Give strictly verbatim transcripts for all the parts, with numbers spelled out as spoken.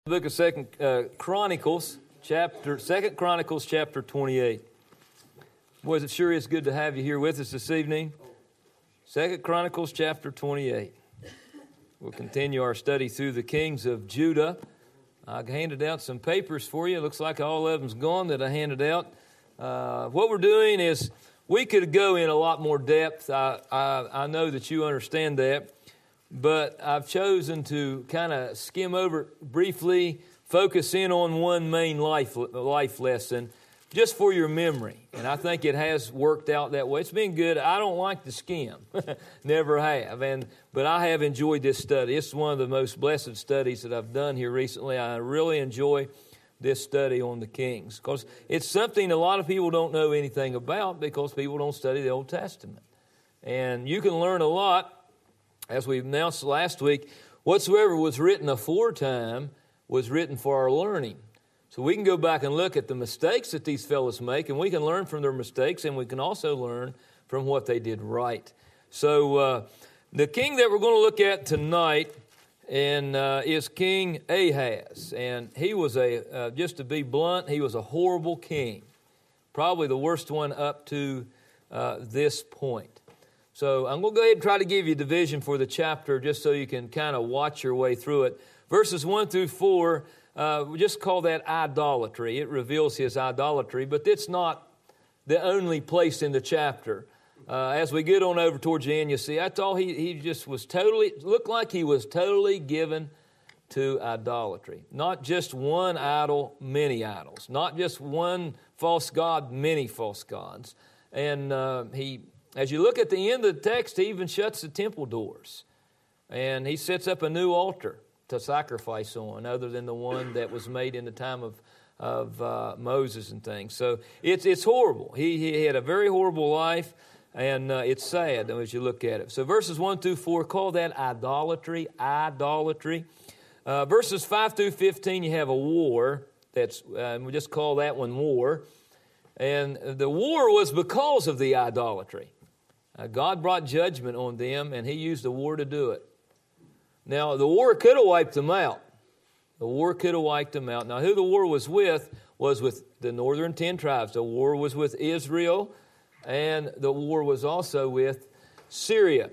Book of Second uh, Chronicles, chapter Second Chronicles, chapter twenty-eight. Boys, it sure is good to have you here with us this evening. Second Chronicles, chapter twenty-eight. We'll continue our study through the kings of Judah. I handed out some papers for you. It looks like all of them's gone that I handed out. Uh, what we're doing is we could go in a lot more depth. I I, I know that you understand that. But I've chosen to kind of skim over briefly, focus in on one main life life lesson, just for your memory. And I think it has worked out that way. It's been good. I don't like to skim, never have. And but I have enjoyed this study. It's one of the most blessed studies that I've done here recently. I really enjoy this study on the kings because it's something a lot of people don't know anything about because people don't study the Old Testament. And you can learn a lot. As we announced last week, whatsoever was written aforetime was written for our learning. So we can go back and look at the mistakes that these fellows make, and we can learn from their mistakes, and we can also learn from what they did right. So uh, the king that we're going to look at tonight and uh, is King Ahaz. And he was a, uh, just to be blunt, he was a horrible king. Probably the worst one up to uh, this point. So I'm going to go ahead and try to give you a division for the chapter just so you can kind of watch your way through it. Verses one through four, uh, we just call that idolatry. It reveals his idolatry, but it's not the only place in the chapter. Uh, as we get on over towards the end, you see, I thought he, he just was totally, looked like he was totally given to idolatry. Not just one idol, many idols. Not just one false god, many false gods. And uh, he... As you look at the end of the text, he even shuts the temple doors. And he sets up a new altar to sacrifice on, other than the one that was made in the time of, of uh, Moses and things. So it's it's horrible. He, he had a very horrible life, and uh, it's sad as you look at it. So verses one through four, call that idolatry, idolatry. Uh, verses five through fifteen, you have a war. That's uh, we just call that one war. And the war was because of the idolatry. Uh, God brought judgment on them, and he used the war to do it. Now, the war could have wiped them out. The war could have wiped them out. Now, who the war was with was with the northern ten tribes. The war was with Israel, and the war was also with Syria.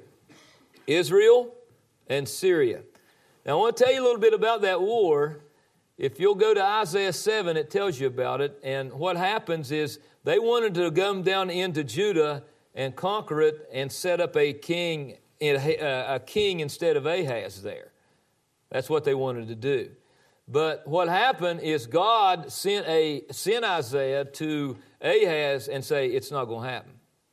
Israel and Syria. Now, I want to tell you a little bit about that war. If you'll go to Isaiah seven, it tells you about it. And what happens is they wanted to come down into Judah and conquer it and set up a king, a king instead of Ahaz there. That's what they wanted to do. But what happened is God sent a sent Isaiah to Ahaz and say it's not going to happen.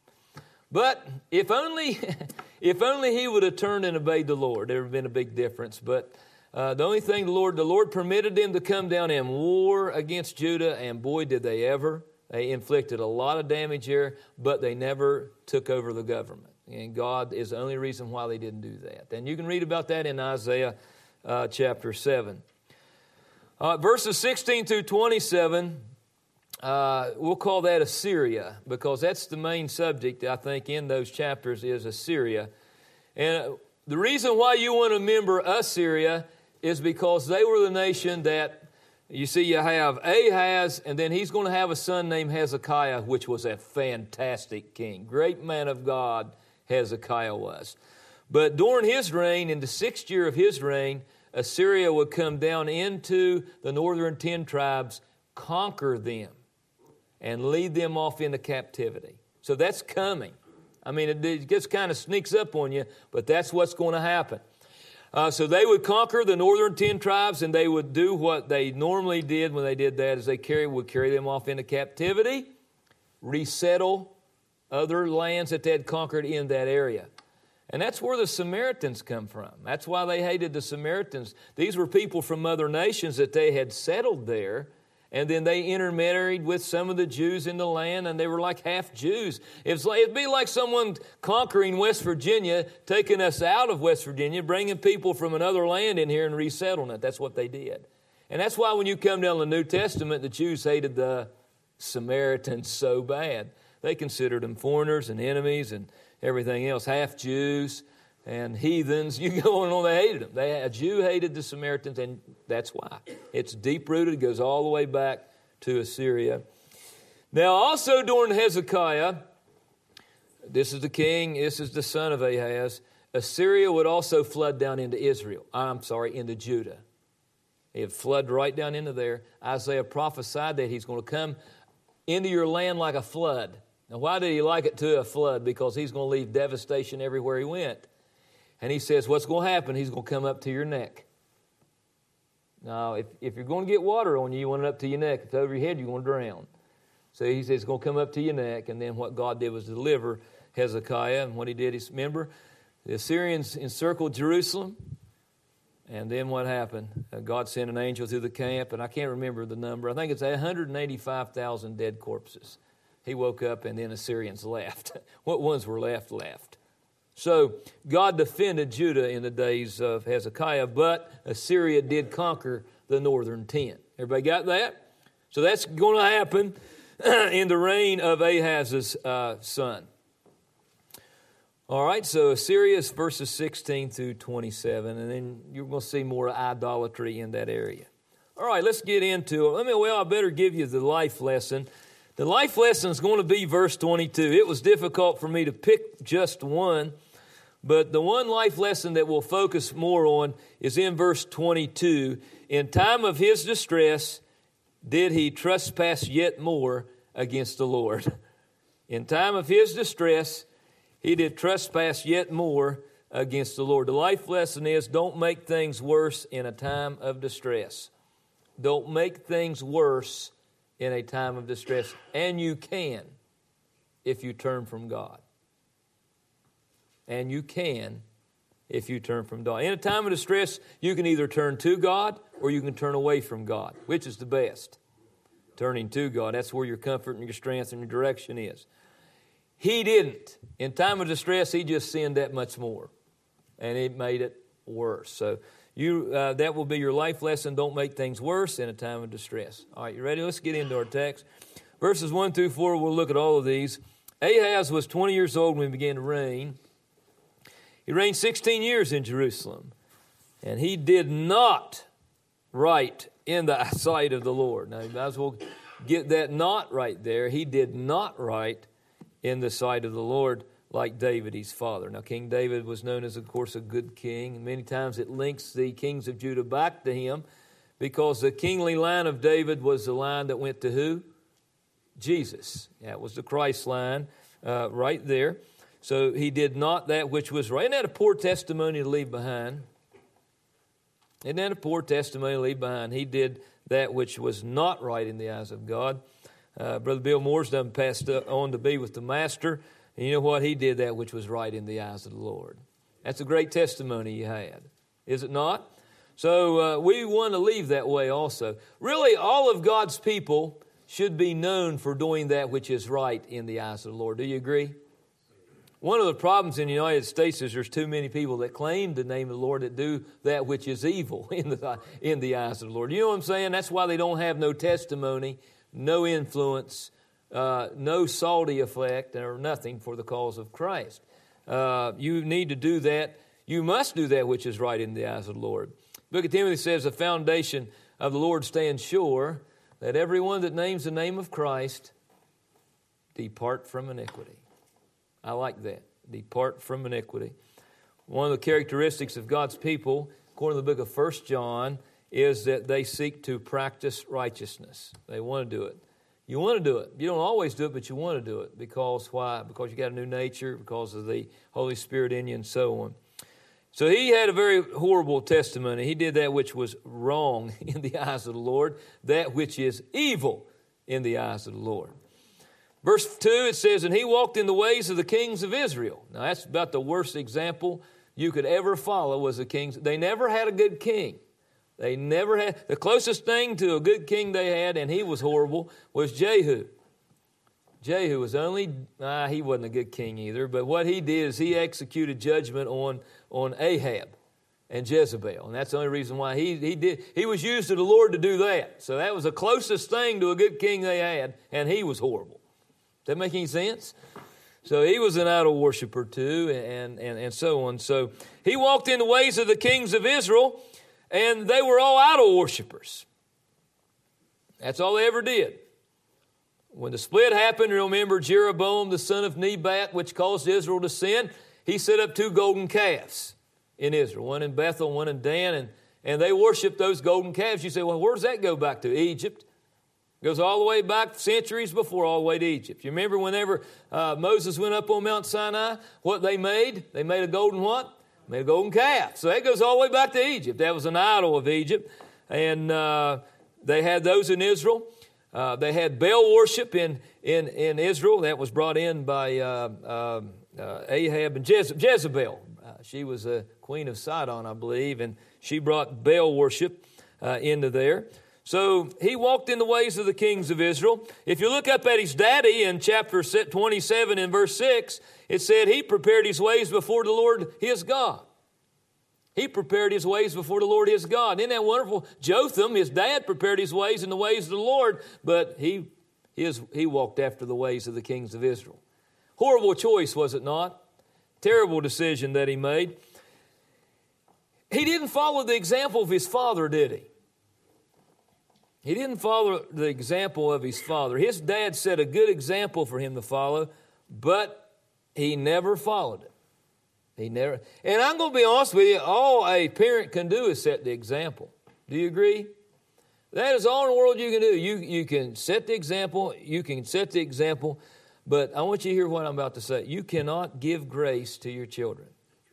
But if only if only he would have turned and obeyed the Lord, there would have been a big difference. But Uh, the only thing the Lord, the Lord permitted them to come down and war against Judah, and boy, did they ever. They inflicted a lot of damage there, but they never took over the government. And God is the only reason why they didn't do that. And you can read about that in Isaiah uh, chapter seven. Uh, verses sixteen through twenty-seven, uh, we'll call that Assyria, because that's the main subject, I think, in those chapters is Assyria. And the reason why you want to remember Assyria is because they were the nation that, you see, you have Ahaz, and then he's going to have a son named Hezekiah, which was a fantastic king. Great man of God, Hezekiah was. But during his reign, in the sixth year of his reign, Assyria would come down into the northern ten tribes, conquer them, and lead them off into captivity. So that's coming. I mean, it just kind of sneaks up on you, but that's what's going to happen. Uh, so they would conquer the northern ten tribes, and they would do what they normally did when they did that, is they carry, would carry them off into captivity, resettle other lands that they had conquered in that area. And that's where the Samaritans come from. That's why they hated the Samaritans. These were people from other nations that they had settled there, and then they intermarried with some of the Jews in the land, and they were like half Jews. It's like, it'd be like someone conquering West Virginia, taking us out of West Virginia, bringing people from another land in here and resettling it. That's what they did. And that's why when you come down the New Testament, the Jews hated the Samaritans so bad. They considered them foreigners and enemies and everything else, half Jews. and heathens. You go on, they hated them. They, a Jew hated the Samaritans, and that's why. It's deep-rooted. It goes all the way back to Assyria. Now, also during Hezekiah, this is the king, this is the son of Ahaz, Assyria would also flood down into Israel. I'm sorry, into Judah. It would flood right down into there. Isaiah prophesied that he's going to come into your land like a flood. Now, why did he like it to a flood? Because he's going to leave devastation everywhere he went. And he says, what's going to happen? He's going to come up to your neck. Now, if, if you're going to get water on you, you want it up to your neck. If it's over your head, you're going to drown. So he says it's going to come up to your neck. And then what God did was deliver Hezekiah. And what he did is, remember, the Assyrians encircled Jerusalem. And then what happened? Uh, God sent an angel through the camp, and I can't remember the number. I think it's one hundred eighty-five thousand dead corpses. He woke up, and then Assyrians left. What ones were left, left. So God defended Judah in the days of Hezekiah, but Assyria did conquer the northern ten. Everybody got that? So that's going to happen in the reign of Ahaz's uh, son. All right, so Assyria is verses sixteen through twenty-seven, and then you're going to see more idolatry in that area. All right, let's get into it. Let me, well, I better give you the life lesson. The life lesson is going to be verse twenty-two. It was difficult for me to pick just one, but the one life lesson that we'll focus more on is in verse twenty-two. In time of his distress, did he trespass yet more against the Lord? In time of his distress, he did trespass yet more against the Lord. The life lesson is don't make things worse in a time of distress. Don't make things worse in a time of distress. And you can if you turn from God. And you can if you turn from God. In a time of distress, you can either turn to God or you can turn away from God. Which is the best? Turning to God. That's where your comfort and your strength and your direction is. He didn't. In time of distress, he just sinned that much more. And it made it worse. So you uh, that will be your life lesson. Don't make things worse in a time of distress. All right, you ready? Let's get into our text. Verses one through four, we'll look at all of these. Ahaz was twenty years old when he began to reign. He reigned sixteen years in Jerusalem. And he did not right in the sight of the Lord. Now, you might as well get that not right there. He did not right in the sight of the Lord like David, his father. Now, King David was known as, of course, a good king. And many times it links the kings of Judah back to him because the kingly line of David was the line that went to who? Jesus. That was the Christ line uh, right there. So he did not that which was right. Isn't that a poor testimony to leave behind? Isn't that a poor testimony to leave behind? He did that which was not right in the eyes of God. Uh, Brother Bill Moore's done passed on to be with the Master. And you know what? He did that which was right in the eyes of the Lord. That's a great testimony he had. Is it not? So uh, we want to leave that way also. Really, all of God's people should be known for doing that which is right in the eyes of the Lord. Do you agree? One of the problems in the United States is there's too many people that claim the name of the Lord that do that which is evil in the, in the eyes of the Lord. You know what I'm saying? That's why they don't have no testimony, no influence, uh, no salty effect, or nothing for the cause of Christ. Uh, you need to do that. You must do that which is right in the eyes of the Lord. Book of Timothy says, the foundation of the Lord stands sure, that everyone that names the name of Christ depart from iniquity. I like that. Depart from iniquity. One of the characteristics of God's people, according to the book of First John, is that they seek to practice righteousness. They want to do it. You want to do it. You don't always do it, but you want to do it. Because why? Because you got a new nature, because of the Holy Spirit in you, and so on. So he had a very horrible testimony. He did that which was wrong in the eyes of the Lord, that which is evil in the eyes of the Lord. Verse two, it says, and he walked in the ways of the kings of Israel. Now, that's about the worst example you could ever follow was the kings. They never had a good king. They never had, the closest thing to a good king they had, and he was horrible, was Jehu. Jehu was only, ah, he wasn't a good king either, but what he did is he executed judgment on, on Ahab and Jezebel. And that's the only reason why he, he did, he was used to the Lord to do that. So that was the closest thing to a good king they had, and he was horrible. Does that make any sense? So he was an idol worshiper too, and, and, and so on. So he walked in the ways of the kings of Israel, and they were all idol worshipers. That's all they ever did. When the split happened, remember Jeroboam, the son of Nebat, which caused Israel to sin, he set up two golden calves in Israel, one in Bethel, one in Dan, and, and they worshiped those golden calves. You say, well, where does that go back to? Egypt. It goes all the way back centuries before, all the way to Egypt. You remember whenever uh, Moses went up on Mount Sinai, what they made? They made a golden what? Made a golden calf. So that goes all the way back to Egypt. That was an idol of Egypt. And uh, they had those in Israel. Uh, they had Baal worship in, in, in Israel. That was brought in by uh, uh, uh, Ahab and Jeze- Jezebel. Uh, she was a queen of Sidon, I believe, and she brought Baal worship uh, into there. So he walked in the ways of the kings of Israel. If you look up at his daddy in chapter twenty-seven and verse six, it said he prepared his ways before the Lord his God. He prepared his ways before the Lord his God. Isn't that wonderful? Jotham, his dad, prepared his ways in the ways of the Lord, but he, his, he walked after the ways of the kings of Israel. Horrible choice, was it not? Terrible decision that he made. He didn't follow the example of his father, did he? He didn't follow the example of his father. His dad set a good example for him to follow, but he never followed it. He never. And I'm going to be honest with you, all a parent can do is set the example. Do you agree? That is all in the world you can do. You, you can set the example, you can set the example, but I want you to hear what I'm about to say. You cannot give grace to your children.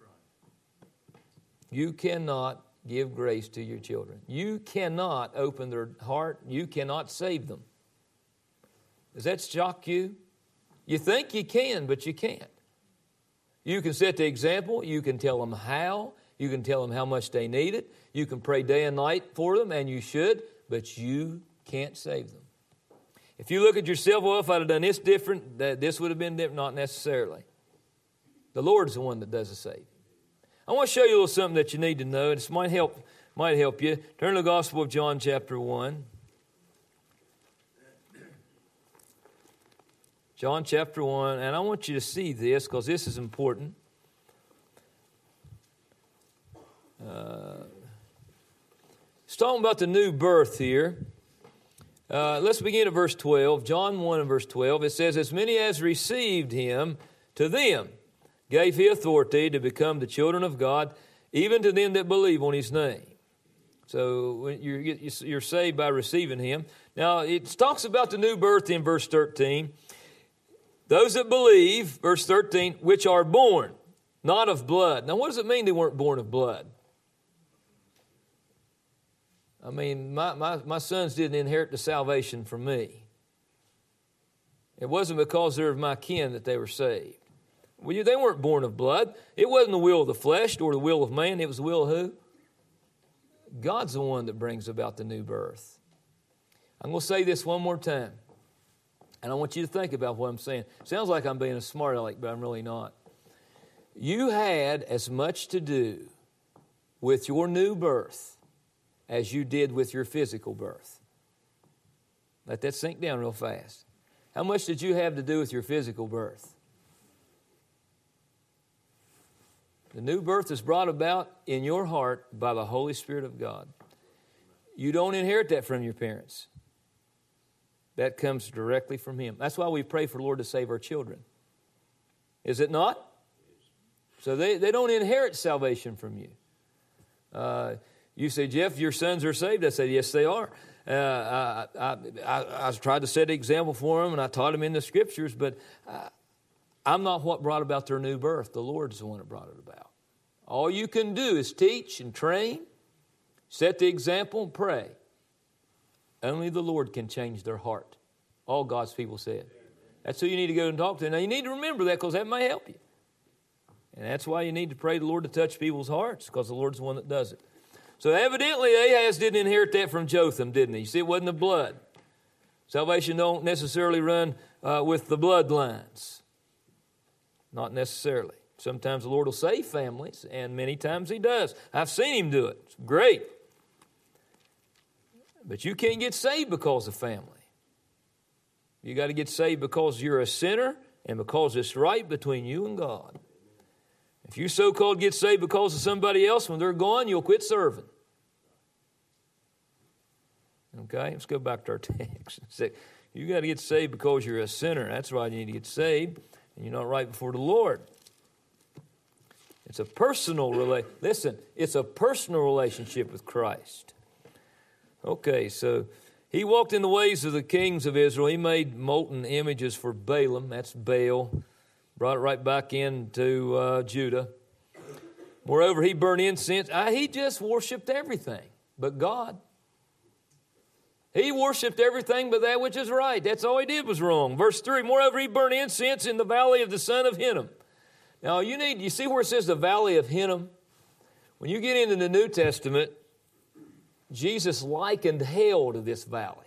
You cannot give grace to your children. You cannot open their heart. You cannot save them. Does that shock you? You think you can, but you can't. You can set the example. You can tell them how. You can tell them how much they need it. You can pray day and night for them, and you should, but you can't save them. If you look at yourself, well, if I'd have done this different, that this would have been different. Not necessarily. The Lord's the one that does the saving. I want to show you a little something that you need to know. This might help, might help you. Turn to the Gospel of John chapter one. John chapter one, and I want you to see this because this is important. Uh, it's talking about the new birth here. Uh, let's begin at verse twelve. John one and verse twelve. It says, as many as received him, to them gave he authority to become the children of God, even to them that believe on his name. So you're, you're saved by receiving him. Now, it talks about the new birth in verse thirteen. Those that believe, verse thirteen, which are born, not of blood. Now, what does it mean they weren't born of blood? I mean, my, my, my sons didn't inherit the salvation from me. It wasn't because they're of my kin that they were saved. Well, they weren't born of blood. It wasn't the will of the flesh or the will of man. It was the will of who? God's the one that brings about the new birth. I'm going to say this one more time. And I want you to think about what I'm saying. Sounds like I'm being a smart aleck, but I'm really not. You had as much to do with your new birth as you did with your physical birth. Let that sink down real fast. How much did you have to do with your physical birth? The new birth is brought about in your heart by the Holy Spirit of God. You don't inherit that from your parents. That comes directly from Him. That's why we pray for the Lord to save our children. Is it not? So they, they don't inherit salvation from you. Uh, you say, Jeff, your sons are saved. I said, yes, they are. Uh, I, I, I, I tried to set an example for them, and I taught them in the Scriptures, but I, I'm not what brought about their new birth. The Lord's the one that brought it about. All you can do is teach and train, set the example, and pray. Only the Lord can change their heart. All God's people said. That's who you need to go and talk to. Now, you need to remember that because that may help you. And that's why you need to pray the Lord to touch people's hearts, because the Lord's the one that does it. So evidently, Ahaz didn't inherit that from Jotham, didn't he? You see, it wasn't the blood. Salvation don't necessarily run uh, with the bloodlines. Not necessarily. Sometimes the Lord will save families, and many times He does. I've seen Him do it. It's great. But you can't get saved because of family. You got to get saved because you're a sinner and because it's right between you and God. If you so-called get saved because of somebody else, when they're gone, you'll quit serving. Okay, let's go back to our text. You got to get saved because you're a sinner. That's why you need to get saved, and you're not right before the Lord. It's a personal relation. Listen, it's a personal relationship with Christ. Okay, so he walked in the ways of the kings of Israel. He made molten images for Balaam. That's Baal. Brought it right back into uh, Judah. Moreover, he burned incense. Uh, he just worshipped everything but God. He worshipped everything but that which is right. That's all he did was wrong. Verse three, moreover, he burned incense in the valley of the son of Hinnom. Now, you need, you see where it says the valley of Hinnom? When you get into the New Testament, Jesus likened hell to this valley.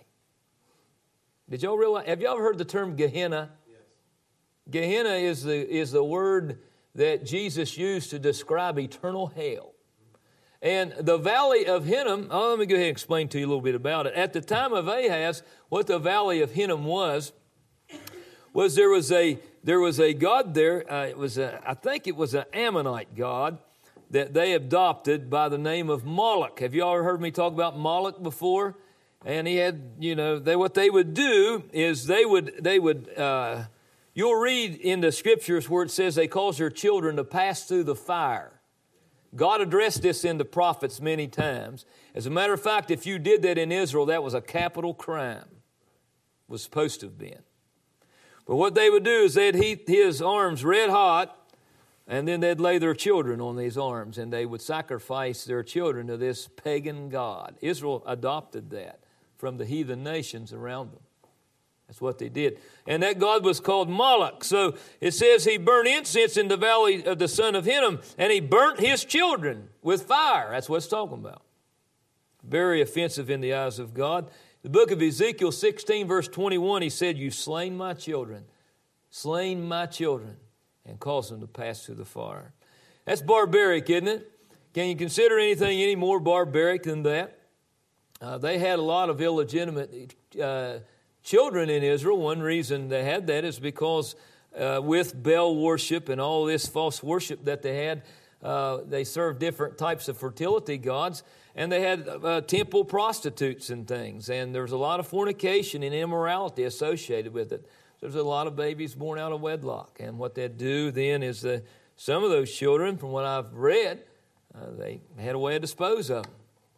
Did y'all realize, have y'all ever heard the term Gehenna? Yes. Gehenna is the, is the word that Jesus used to describe eternal hell. And the valley of Hinnom, oh, let me go ahead and explain to you a little bit about it. At the time of Ahaz, what the valley of Hinnom was, was there was a there was a god there. Uh, it was a, I think it was an Ammonite god that they adopted by the name of Moloch. Have you all heard me talk about Moloch before? And he had, you know, they what they would do is they would they would. Uh, you'll read in the scriptures where it says they caused their children to pass through the fire. God addressed this in the prophets many times. As a matter of fact, if you did that in Israel, that was a capital crime. Was supposed to have been. But what they would do is they'd heat his arms red hot, and then they'd lay their children on these arms, and they would sacrifice their children to this pagan god. Israel adopted that from the heathen nations around them. That's what they did. And that god was called Moloch. So it says he burned incense in the valley of the son of Hinnom, and he burnt his children with fire. That's what it's talking about. Very offensive in the eyes of God. The book of Ezekiel sixteen, verse twenty-one, he said, "You've slain my children, slain my children, and caused them to pass through the fire." That's barbaric, isn't it? Can you consider anything any more barbaric than that? Uh, they had a lot of illegitimate uh, children in Israel. One reason they had that is because uh, with Baal worship and all this false worship that they had, uh, they served different types of fertility gods. And they had uh, temple prostitutes and things. And there was a lot of fornication and immorality associated with it. There's a lot of babies born out of wedlock. And what they'd do then is the, some of those children, from what I've read, uh, they had a way to dispose of them.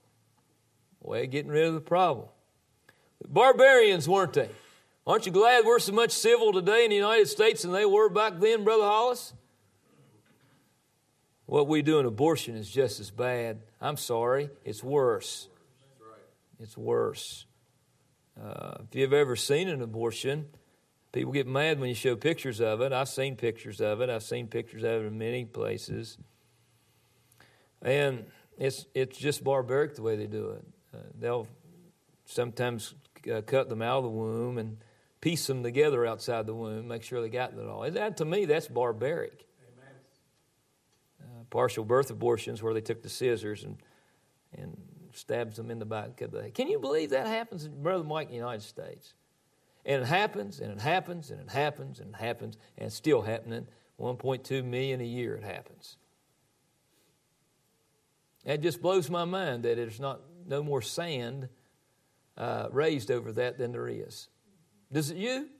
A way of getting rid of the problem. Barbarians, weren't they? Aren't you glad we're so much civil today in the United States than they were back then, Brother Hollis? What we do in abortion is just as bad. I'm sorry, it's worse. It's worse. Uh, if you've ever seen an abortion, people get mad when you show pictures of it. I've seen pictures of it. I've seen pictures of it in many places. And it's it's just barbaric the way they do it. Uh, they'll sometimes uh, cut them out of the womb and piece them together outside the womb, make sure they got it all. That, to me, that's barbaric. Partial birth abortions where they took the scissors and and stabs them in the back of the head. Can you believe that happens, Brother Mike, in the United States? And it happens, and it happens, and it happens, and it happens, and it's still happening. one point two million a year it happens. It just blows my mind that there's not no more sand uh, raised over that than there is. Does it you?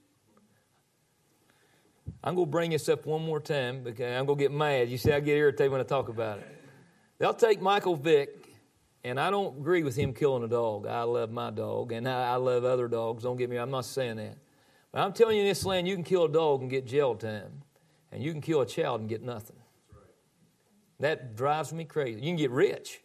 I'm going to bring this up one more time because I'm going to get mad. You see, I get irritated when I talk about it. They'll take Michael Vick, and I don't agree with him killing a dog. I love my dog, and I, I love other dogs. Don't get me wrong. I'm not saying that. But I'm telling you in this land, you can kill a dog and get jail time, and you can kill a child and get nothing. That drives me crazy. You can get rich.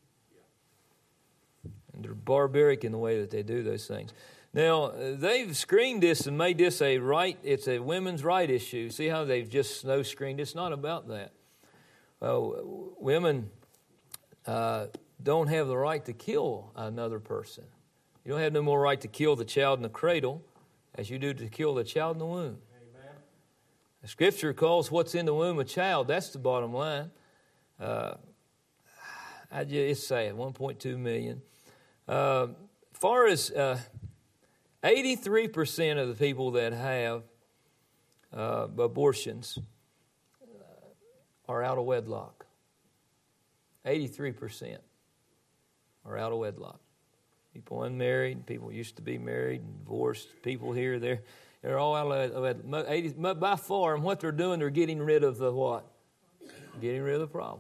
And they're barbaric in the way that they do those things. Now, they've screened this and made this a right, it's a women's right issue. See how they've just snow screened? It's not about that. Well, women uh, don't have the right to kill another person. You don't have no more right to kill the child in the cradle as you do to kill the child in the womb. Amen. The Scripture calls what's in the womb a child. That's the bottom line. Uh, I just, it's sad, one point two million. Uh, as far as... Uh, eighty-three percent of the people that have uh, abortions are out of wedlock. eighty-three percent are out of wedlock. People unmarried, people used to be married, divorced, people here, there, they're all out of wedlock. By far, and what they're doing, they're getting rid of the what? Getting rid of the problem.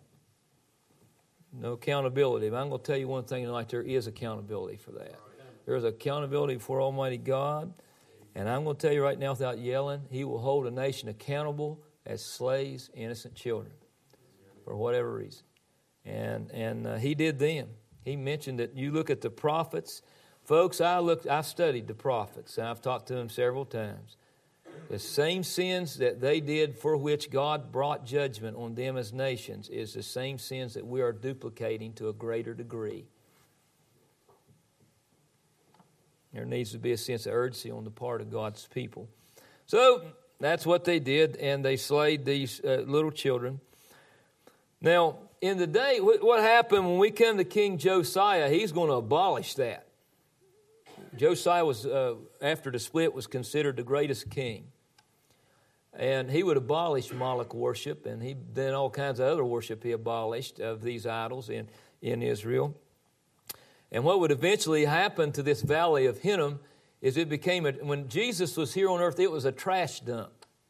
No accountability. But I'm going to tell you one thing tonight, there is accountability for that. There's accountability for Almighty God. And I'm going to tell you right now without yelling, He will hold a nation accountable as slays innocent children for whatever reason. And and uh, He did them. He mentioned that you look at the prophets. Folks, I looked, I've studied the prophets, and I've talked to them several times. The same sins that they did for which God brought judgment on them as nations is the same sins that we are duplicating to a greater degree. There needs to be a sense of urgency on the part of God's people. So that's what they did, and they slayed these uh, little children. Now, in the day, what happened when we come to King Josiah, he's going to abolish that. Josiah was, uh, after the split, was considered the greatest king. And he would abolish Moloch worship, and he then all kinds of other worship he abolished of these idols in, in Israel. And what would eventually happen to this valley of Hinnom is it became, a, when Jesus was here on earth, it was a trash dump.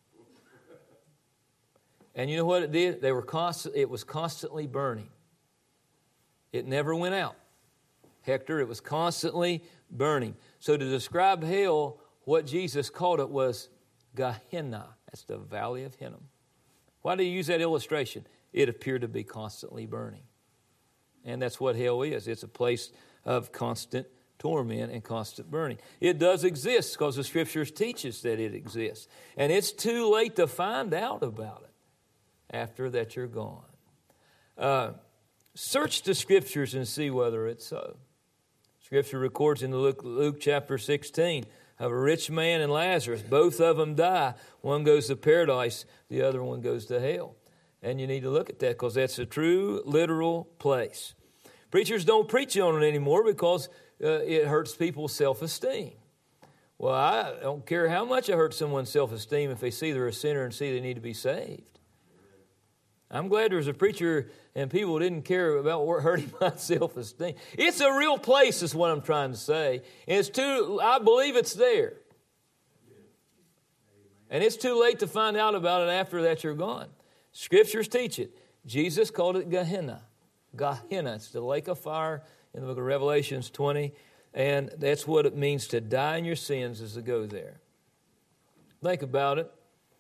And you know what it did? They were constant, it was constantly burning. It never went out. Hector, it was constantly burning. So to describe hell, what Jesus called it was Gehenna. That's the valley of Hinnom. Why do you use that illustration? It appeared to be constantly burning. And that's what hell is. It's a place of constant torment and constant burning. It does exist because the Scriptures teach us that it exists. And it's too late to find out about it after that you're gone. Uh, search the Scriptures and see whether it's so. Scripture records in Luke, Luke chapter sixteen of a rich man and Lazarus. Both of them die. One goes to paradise, the other one goes to hell. And you need to look at that because that's a true, literal place. Preachers don't preach on it anymore because uh, it hurts people's self-esteem. Well, I don't care how much it hurts someone's self-esteem if they see they're a sinner and see they need to be saved. I'm glad there's a preacher and people didn't care about hurting my self-esteem. It's a real place is what I'm trying to say. And it's too, I believe it's there. And it's too late to find out about it after that you're gone. Scriptures teach it. Jesus called it Gehenna. Gehenna. It's the lake of fire in the book of Revelations twenty. And that's what it means to die in your sins is to go there. Think about it.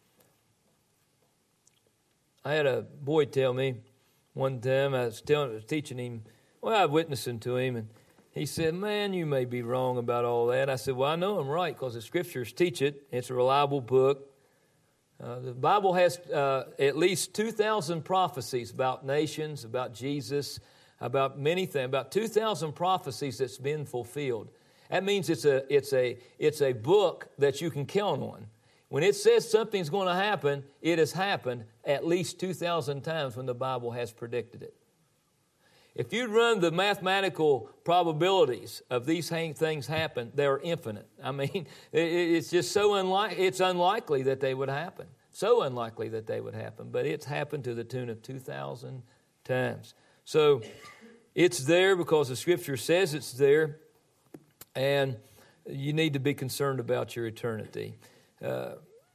I had a boy tell me one time, I was, telling, I was teaching him, well, I was witnessing to him, and he said, man, you may be wrong about all that. I said, well, I know I'm right because the Scriptures teach it. It's a reliable book. Uh, the Bible has uh, at least two thousand prophecies about nations, about Jesus, about many things, about two thousand prophecies that's been fulfilled. That means it's a, it's a, it's a book that you can count on. When it says something's going to happen, it has happened at least two thousand times when the Bible has predicted it. If you run the mathematical probabilities of these things happen, they're infinite. I mean, it's just so unlikely, it's unlikely that they would happen. So unlikely that they would happen. But it's happened to the tune of two thousand times. So it's there because the Scripture says it's there. And you need to be concerned about your eternity. Uh,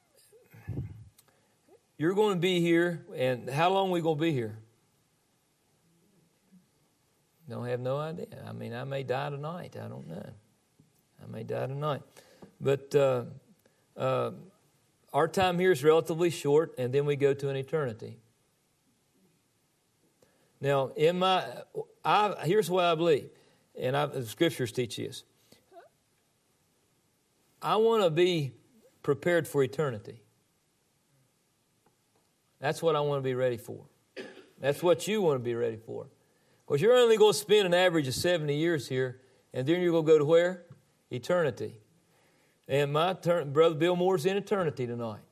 you're going to be here, and how long are we going to be here? Don't have no idea. I mean, I may die tonight. I don't know. I may die tonight. But uh, uh, our time here is relatively short, and then we go to an eternity. Now, in my, I, here's what I believe, and I, the Scriptures teach this. I want to be prepared for eternity. That's what I want to be ready for. That's what you want to be ready for. Because you're only going to spend an average of seventy years here, and then you're going to go to where? Eternity. And my turn, brother Bill Moore's in eternity tonight.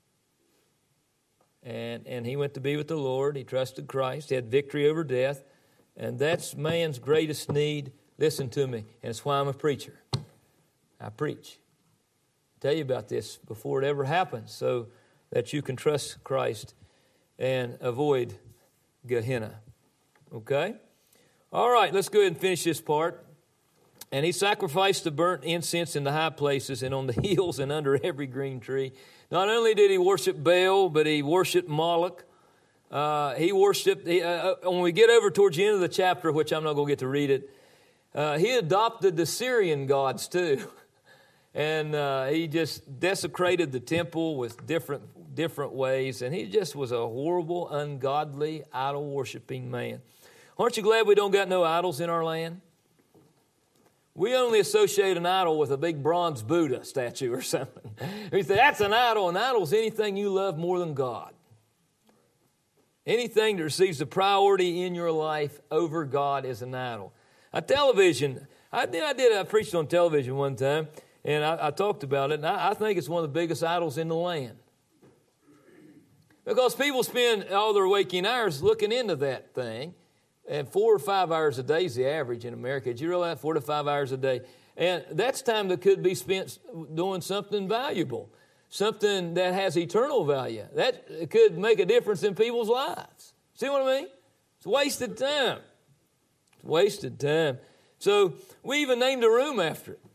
And, and he went to be with the Lord. He trusted Christ. He had victory over death. And that's man's greatest need. Listen to me. And it's why I'm a preacher. I preach. tell you about this before it ever happens so that you can trust Christ and avoid Gehenna. Okay? All right, let's go ahead and finish this part. And he sacrificed the burnt incense in the high places and on the hills and under every green tree. Not only did he worship Baal, but he worshiped Moloch. Uh, he worshiped, he, uh, when we get over towards the end of the chapter, which I'm not going to get to read it, uh, he adopted the Syrian gods too. And uh, he just desecrated the temple with different, different ways. And he just was a horrible, ungodly, idol-worshiping man. Aren't you glad we don't got no idols in our land? We only associate an idol with a big bronze Buddha statue or something. We say, that's an idol. An idol is anything you love more than God. Anything that receives the priority in your life over God is an idol. A television, I did, I did, I preached on television one time, and I, I talked about it, and I, I think it's one of the biggest idols in the land. Because people spend all their waking hours looking into that thing. And four or five hours a day is the average in America. Did you realize that? Four to five hours a day. And that's time that could be spent doing something valuable, something that has eternal value. That could make a difference in people's lives. See what I mean? It's wasted time. It's wasted time. So we even named a room after it.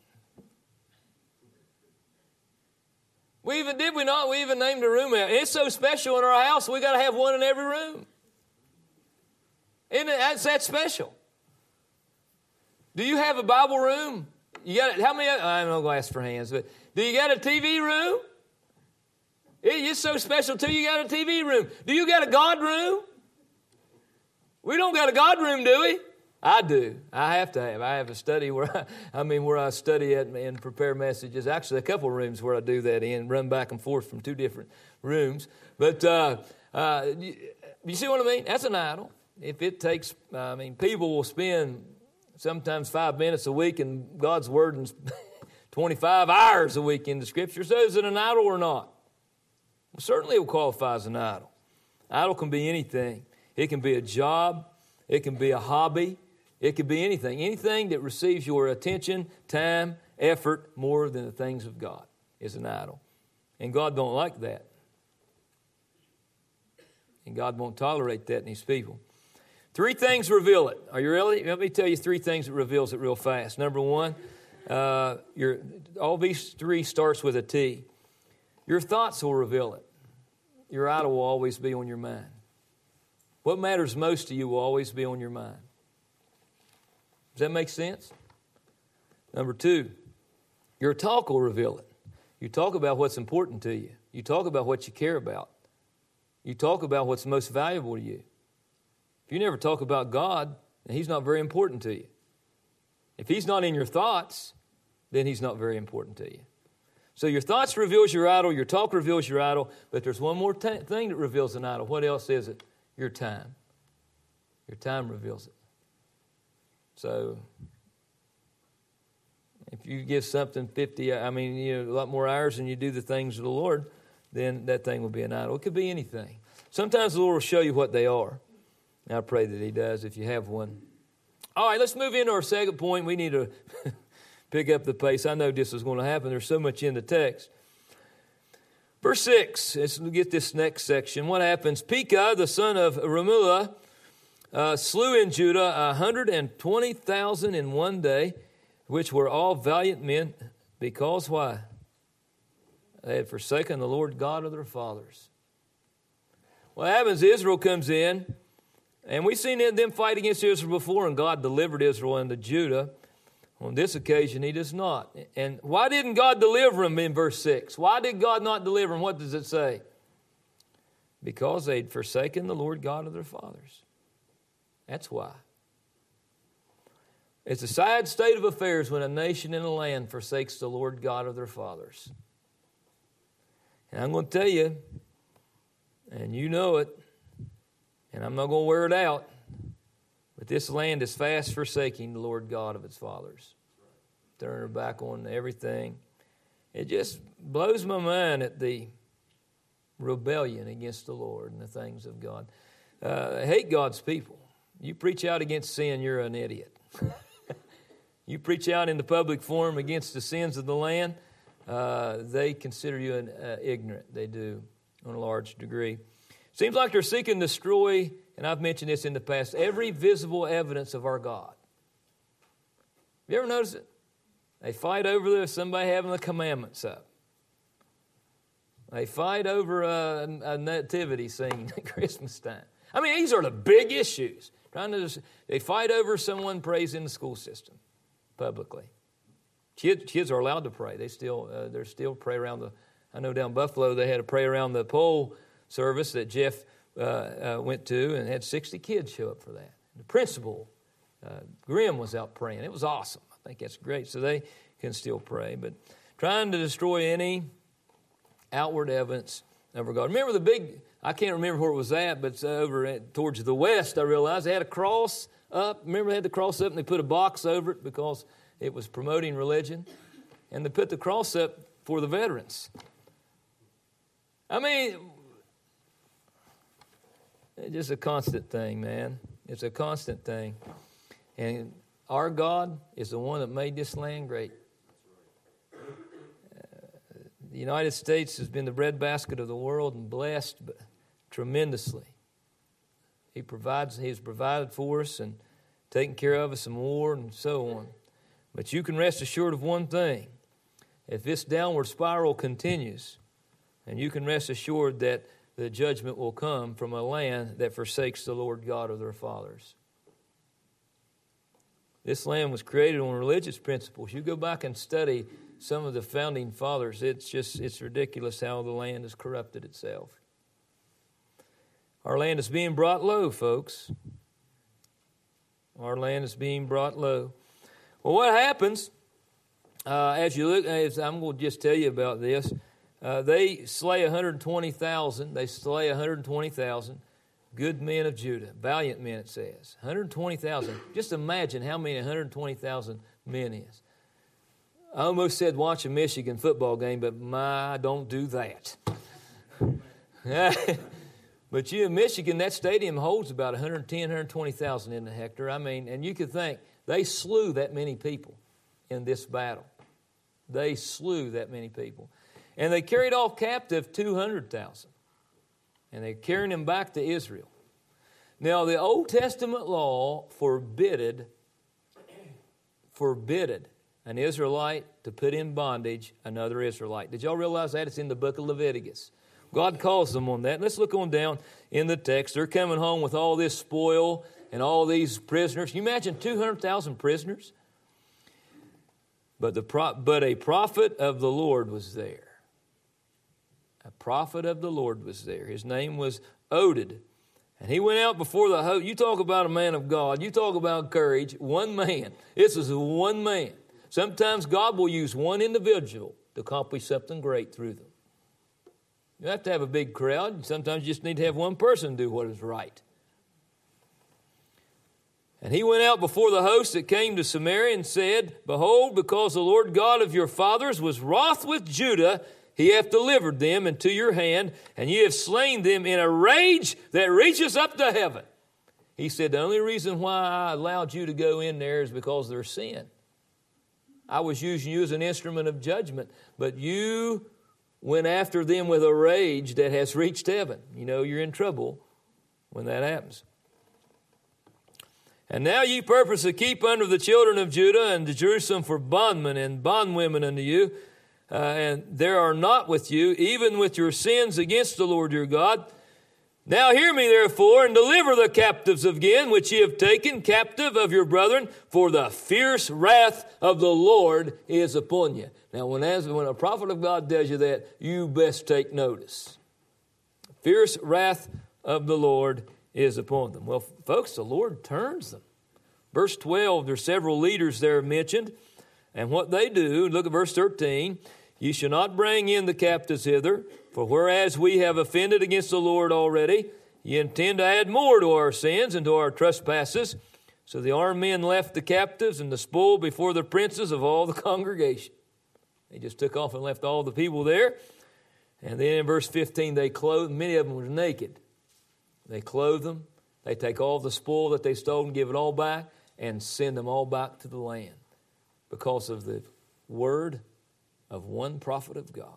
We even, did we not? We even named a room after it. It's so special in our house, we got to have one in every room. Isn't it, that's that special? Do you have a Bible room? You got how many? I'm not going to ask for hands, but do you got a T V room? It's so special too. You got a T V room. Do you got a God room? We don't got a God room, do we? I do. I have to have. I have a study where I, I mean where I study it and prepare messages. Actually, a couple of rooms where I do that in, run back and forth from two different rooms. But uh, uh, you, you see what I mean? That's an idol. If it takes, I mean, people will spend sometimes five minutes a week in God's Word and twenty-five hours a week in the Scripture. So is it an idol or not? Well, certainly it will qualify as an idol. Idol can be anything. It can be a job. It can be a hobby. It can be anything. Anything that receives your attention, time, effort more than the things of God is an idol. And God don't like that. And God won't tolerate that in His people. Three things reveal it. Are you ready? Let me tell you three things that reveals it real fast. Number one, uh, your, all these three starts with a T. Your thoughts will reveal it. Your idol will always be on your mind. What matters most to you will always be on your mind. Does that make sense? Number two, your talk will reveal it. You talk about what's important to you. You talk about what you care about. You talk about what's most valuable to you. If you never talk about God, then He's not very important to you. If He's not in your thoughts, then He's not very important to you. So your thoughts reveals your idol, your talk reveals your idol, but there's one more t- thing that reveals an idol. What else is it? Your time. Your time reveals it. So if you give something fifty, I mean, you know, a lot more hours than you do the things of the Lord, then that thing will be an idol. It could be anything. Sometimes the Lord will show you what they are. And I pray that He does if you have one. All right, let's move into our second point. We need to pick up the pace. I know this is going to happen. There's so much in the text. Verse six, let's get this next section. What happens? Pekah, the son of Remaliah, uh, slew in Judah one hundred twenty thousand in one day, which were all valiant men, because why? They had forsaken the Lord God of their fathers. What happens, Israel comes in, and we've seen them fight against Israel before, and God delivered Israel into Judah. On this occasion, He does not. And why didn't God deliver them in verse six? Why did God not deliver them? What does it say? Because they'd forsaken the Lord God of their fathers. That's why. It's a sad state of affairs when a nation and a land forsakes the Lord God of their fathers. And I'm going to tell you, and you know it, and I'm not going to wear it out, but this land is fast forsaking the Lord God of its fathers. Turning her back on everything. It just blows my mind at the rebellion against the Lord and the things of God. Uh, I hate God's people. You preach out against sin, you're an idiot. You preach out in the public forum against the sins of the land, uh, they consider you an, uh, ignorant. They do, on a large degree. Seems like they're seeking to destroy, and I've mentioned this in the past, every visible evidence of our God. You ever notice it? They fight over this, somebody having the commandments up. They fight over a, a nativity scene at Christmas time. I mean, these are the big issues. Trying to, they fight over someone prays in the school system publicly. Kids, kids are allowed to pray. They still, uh, they're still pray around the. I know down Buffalo they had a pray around the pole service that Jeff uh, uh, went to, and had sixty kids show up for that. The principal, uh, Grimm, was out praying. It was awesome. I think that's great. So they can still pray, but trying to destroy any outward evidence of our God. Remember the big, I can't remember where it was at, but it's over at, towards the west, I realized they had a cross up. Remember they had the cross up and they put a box over it because it was promoting religion. And they put the cross up for the veterans. I mean, it's just a constant thing, man. It's a constant thing. And our God is the one that made this land great. The United States has been the breadbasket of the world and blessed tremendously. He provides, He has provided for us and taken care of us in war and so on. But you can rest assured of one thing. If this downward spiral continues, and you can rest assured that the judgment will come from a land that forsakes the Lord God of their fathers. This land was created on religious principles. You go back and study some of the founding fathers, it's just, it's ridiculous how the land has corrupted itself. Our land is being brought low, folks. Our land is being brought low. Well, what happens, uh, as you look, as I'm going to just tell you about this, uh, they slay one hundred twenty thousand, they slay one hundred twenty thousand good men of Judah, valiant men it says, one hundred twenty thousand. Just imagine how many one hundred twenty thousand men is. I almost said watch a Michigan football game, but my, don't do that. But you in Michigan, that stadium holds about one hundred ten, one hundred twenty thousand in the hectare. I mean, and you could think, they slew that many people in this battle. They slew that many people. And they carried off captive two hundred thousand. And they're carrying them back to Israel. Now, the Old Testament law forbidded, forbidded an Israelite to put in bondage another Israelite. Did y'all realize that? It's in the book of Leviticus. God calls them on that. Let's look on down in the text. They're coming home with all this spoil and all these prisoners. Can you imagine two hundred thousand prisoners? But, the pro- but a prophet of the Lord was there. A prophet of the Lord was there. His name was Oded. And he went out before the host. You talk about a man of God. You talk about courage. One man. This is one man. Sometimes God will use one individual to accomplish something great through them. You have to have a big crowd. Sometimes you just need to have one person do what is right. And he went out before the host that came to Samaria and said, Behold, because the Lord God of your fathers was wroth with Judah, he hath delivered them into your hand, and ye have slain them in a rage that reaches up to heaven. He said, the only reason why I allowed you to go in there is because of their sin. I was using you as an instrument of judgment, but you went after them with a rage that has reached heaven. You know you're in trouble when that happens. And now ye purpose to keep under the children of Judah and to Jerusalem for bondmen and bondwomen unto you, uh, and there are not with you, even with your sins against the Lord your God. Now hear me therefore, and deliver the captives again, which ye have taken captive of your brethren, for the fierce wrath of the Lord is upon you. Now when, as, when a prophet of God tells you that, you best take notice. Fierce wrath of the Lord is upon them. Well, folks, the Lord turns them. Verse twelve, there's several leaders there mentioned, and what they do, look at verse thirteen, ye shall not bring in the captives hither, for whereas we have offended against the Lord already, ye intend to add more to our sins and to our trespasses. So the armed men left the captives and the spoil before the princes of all the congregation. They just took off and left all the people there. And then in verse fifteen, they clothed, many of them were naked. They clothe them. They take all the spoil that they stole and give it all back and send them all back to the land because of the word of one prophet of God.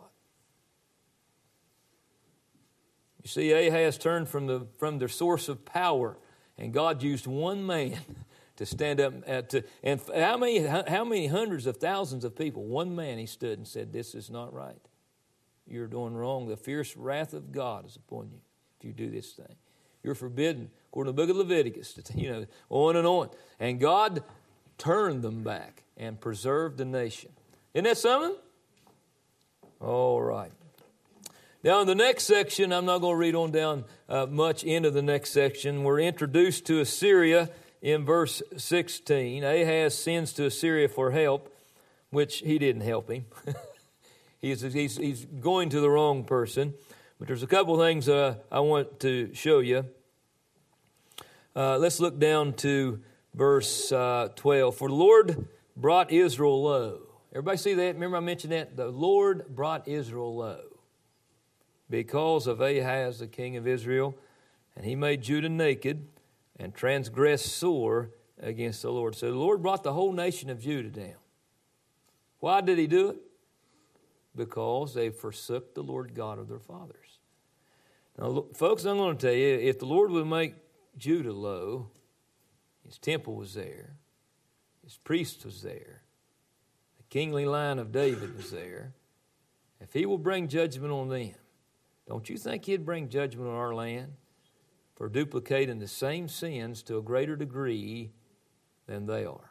You see, Ahaz turned from the from their source of power, and God used one man to stand up. At, to, and how many how many hundreds of thousands of people? One man, he stood and said, "This is not right. You're doing wrong. The fierce wrath of God is upon you if you do this thing. You're forbidden," according to the book of Leviticus. You know, on and on. And God turned them back and preserved the nation. Isn't that something? All right. Now, in the next section, I'm not going to read on down uh, much into the next section. We're introduced to Assyria in verse sixteen. Ahaz sends to Assyria for help, which he didn't help him. he's, he's, he's going to the wrong person. But there's a couple things uh, I want to show you. Uh, let's look down to verse uh, twelve. For the Lord brought Israel low. Everybody see that? Remember I mentioned that? The Lord brought Israel low because of Ahaz, the king of Israel, and he made Judah naked and transgressed sore against the Lord. So the Lord brought the whole nation of Judah down. Why did he do it? Because they forsook the Lord God of their fathers. Now, look, folks, I'm going to tell you, if the Lord would make Judah low, his temple was there, his priest was there, the kingly line of David was there, if he will bring judgment on them, don't you think he'd bring judgment on our land for duplicating the same sins to a greater degree than they are?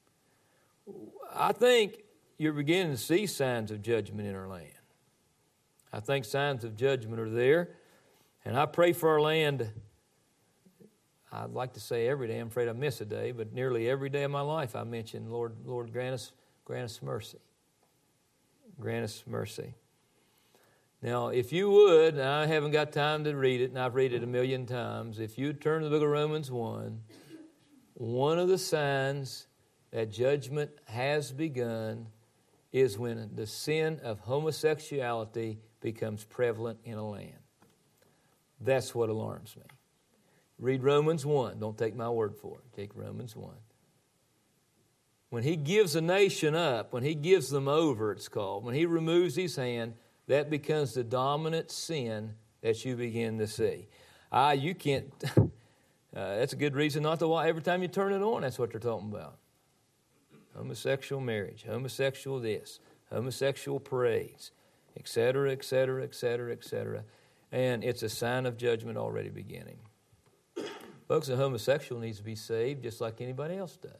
I think you're beginning to see signs of judgment in our land. I think signs of judgment are there. And I pray for our land, I'd like to say every day. I'm afraid I miss a day, but nearly every day of my life I mention, Lord, Lord, grant us, grant us mercy. Grant us mercy. Now, if you would, and I haven't got time to read it, and I've read it a million times, if you turn to the book of Romans one, one of the signs that judgment has begun is when the sin of homosexuality becomes prevalent in a land. That's what alarms me. Read Romans one. Don't take my word for it. Take Romans one. When he gives a nation up, when he gives them over, it's called, when he removes his hand, that becomes the dominant sin that you begin to see. Ah, you can't, uh, that's a good reason not to watch. Every time you turn it on, that's what they're talking about. Homosexual marriage, homosexual this, homosexual parades, et cetera, et cetera, et cetera, et cetera. And it's a sign of judgment already beginning. Folks, a homosexual needs to be saved just like anybody else does.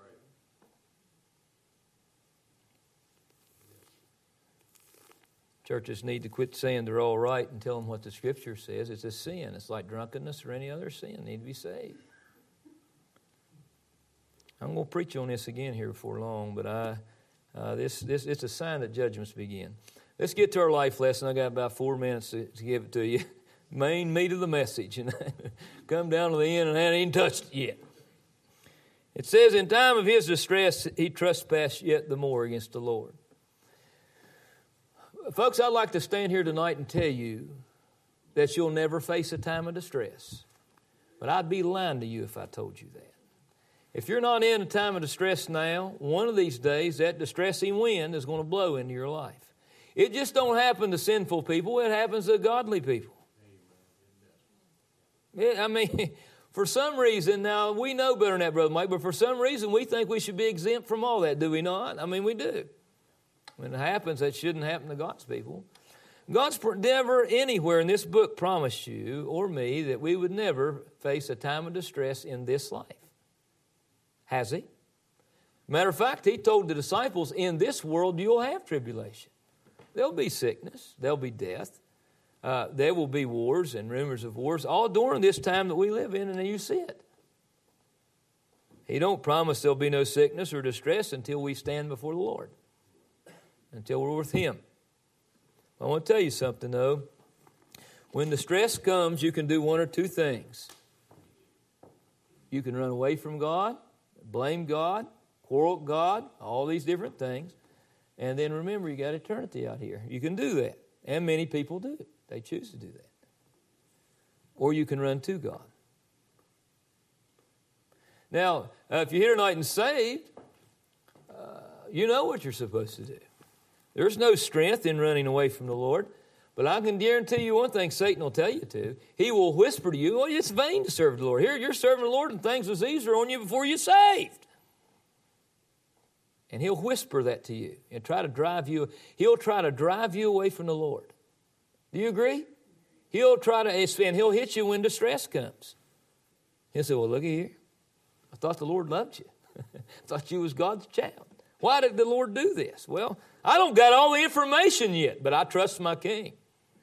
Churches need to quit saying they're all right and tell them what the Scripture says. It's a sin. It's like drunkenness or any other sin. They need to be saved. I'm going to preach on this again here before long, but I, uh, this, this, it's a sign that judgments begin. Let's get to our life lesson. I got about four minutes to, to give it to you. Main meat of the message. And come down to the end and I haven't even touched it yet. It says, in time of his distress, he trespassed yet the more against the Lord. Folks, I'd like to stand here tonight and tell you that you'll never face a time of distress. But I'd be lying to you if I told you that. If you're not in a time of distress now, one of these days that distressing wind is going to blow into your life. It just don't happen to sinful people. It happens to godly people. Yeah, I mean, for some reason, now we know better than that, Brother Mike, but for some reason we think we should be exempt from all that, do we not? I mean, we do. When it happens, that shouldn't happen to God's people. God's never anywhere in this book promised you or me that we would never face a time of distress in this life. Has he? Matter of fact, he told the disciples, in this world you'll have tribulation. There'll be sickness. There'll be death. Uh, there will be wars and rumors of wars, all during this time that we live in, and you see it. He don't promise there'll be no sickness or distress until we stand before the Lord, until we're with him. I want to tell you something, though. When the stress comes, you can do one or two things. You can run away from God, blame God, quarrel with God, all these different things. And then remember, you got eternity out here. You can do that. And many people do. They choose to do that. Or you can run to God. Now, uh, if you're here tonight and saved, uh, you know what you're supposed to do. There's no strength in running away from the Lord. But I can guarantee you one thing Satan will tell you to. He will whisper to you, well, it's vain to serve the Lord. Here, you're serving the Lord and things was easier on you before you're saved. And he'll whisper that to you and try to drive you. He'll try to drive you away from the Lord. Do you agree? He'll try to, and he'll hit you when distress comes. He'll say, well, look here. I thought the Lord loved you. I thought you was God's child. Why did the Lord do this? Well, I don't got all the information yet, but I trust my King.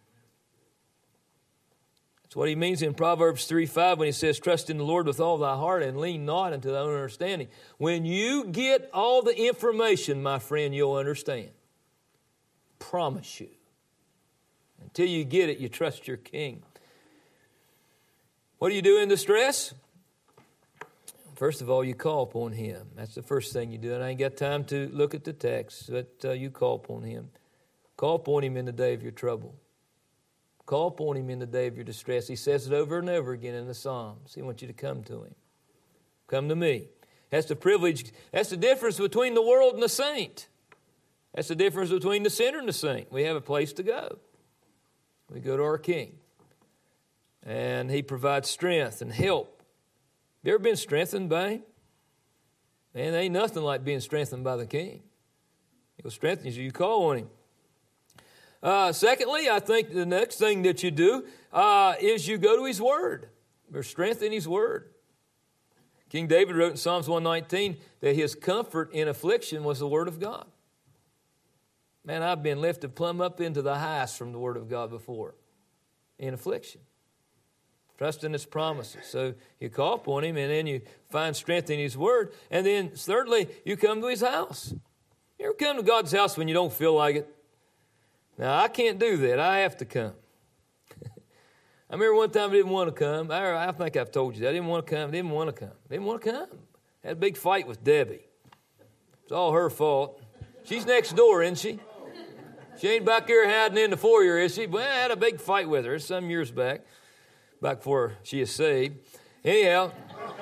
That's what he means in Proverbs three five when he says, trust in the Lord with all thy heart and lean not unto thy own understanding. When you get all the information, my friend, you'll understand. Promise you. Until you get it, you trust your King. What do you do in distress? First of all, you call upon him. That's the first thing you do. And I ain't got time to look at the text, but uh, you call upon him. Call upon him in the day of your trouble. Call upon him in the day of your distress. He says it over and over again in the Psalms. He wants you to come to him. Come to me. That's the privilege. That's the difference between the world and the saint. That's the difference between the sinner and the saint. We have a place to go. We go to our King. And he provides strength and help. You ever been strengthened by him? Man, there ain't nothing like being strengthened by the King. He'll strengthen you. You call on him. Uh, secondly, I think the next thing that you do uh, is you go to his word. There's strength in his word. King David wrote in Psalms one nineteen that his comfort in affliction was the word of God. Man, I've been lifted plumb up into the highest from the word of God before in affliction. Trust in his promises. So you call upon him and then you find strength in his word. And then thirdly, you come to his house. You ever come to God's house when you don't feel like it? Now, I can't do that. I have to come. I remember one time I didn't want to come. I, I think I've told you that. I didn't want to come. I didn't want to come. I didn't want to come. I had a big fight with Debbie. It's all her fault. She's next door, isn't she? She ain't back here hiding in the foyer, is she? Well, I had a big fight with her some years back, back before she is saved. Anyhow,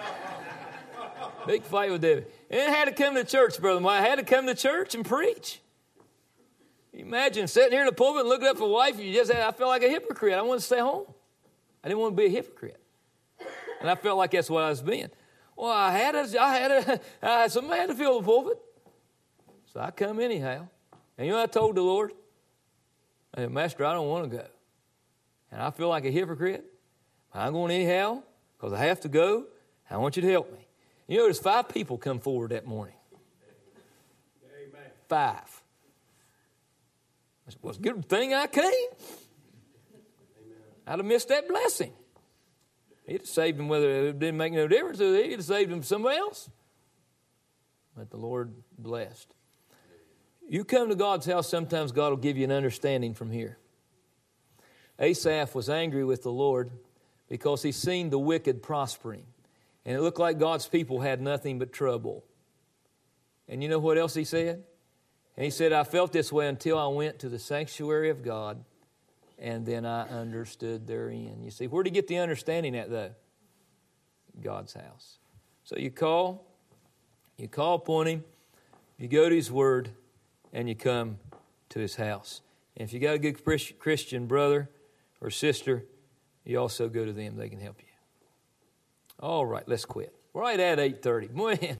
big fight with Debbie. And I had to come to church, brother. I had to come to church and preach. Imagine sitting here in the pulpit and looking up for a wife. You just had, I felt like a hypocrite. I wanted to stay home. I didn't want to be a hypocrite. And I felt like that's what I was being. Well, I had a, I had a, uh, somebody had to fill the pulpit. So I come anyhow. And you know what I told the Lord? I said, Master, I don't want to go. And I feel like a hypocrite. I'm going anyhow because I have to go. I want you to help me. You know, there's five people come forward that morning. Amen. Five. It was a good thing I came. Amen. I'd have missed that blessing. He'd have saved him whether it didn't make no difference. He'd have saved him somebody else. But the Lord blessed. You come to God's house, sometimes God will give you an understanding from here. Asaph was angry with the Lord because he seen the wicked prospering. And it looked like God's people had nothing but trouble. And you know what else he said? And he said, I felt this way until I went to the sanctuary of God, and then I understood therein. You see, where did he get the understanding at, though? God's house. So you call, you call upon him, you go to his word, and you come to his house. And if you got a good Christian brother or sister, you also go to them. They can help you. All right, let's quit. We're right at eight thirty. Man.